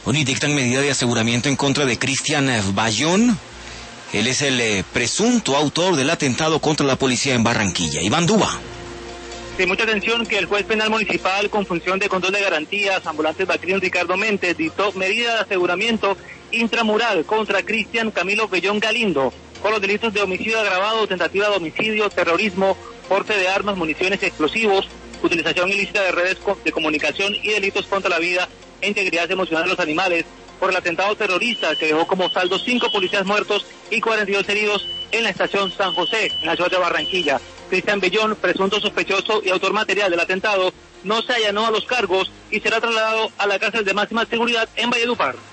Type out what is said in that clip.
Bueno, y dictan medida de aseguramiento en contra de Cristian Bayón. Él es el presunto autor del atentado contra la policía en Barranquilla. Iván Duba. Sí, mucha atención que el juez penal municipal con función de control de garantías, ambulantes Bacrín Ricardo Méndez, dictó medida de aseguramiento intramural contra Cristian Camilo Bayón Galindo por los delitos de homicidio agravado, tentativa de homicidio, terrorismo, porte de armas, municiones y explosivos, utilización ilícita de redes de comunicación y delitos contra la vida e integridad emocional de los animales por el atentado terrorista que dejó como saldo 5 policías muertos y 42 heridos en la estación San José, en la ciudad de Barranquilla. Cristian Bayón, presunto sospechoso y autor material del atentado, no se allanó a los cargos y será trasladado a la cárcel de máxima seguridad en Valledupar.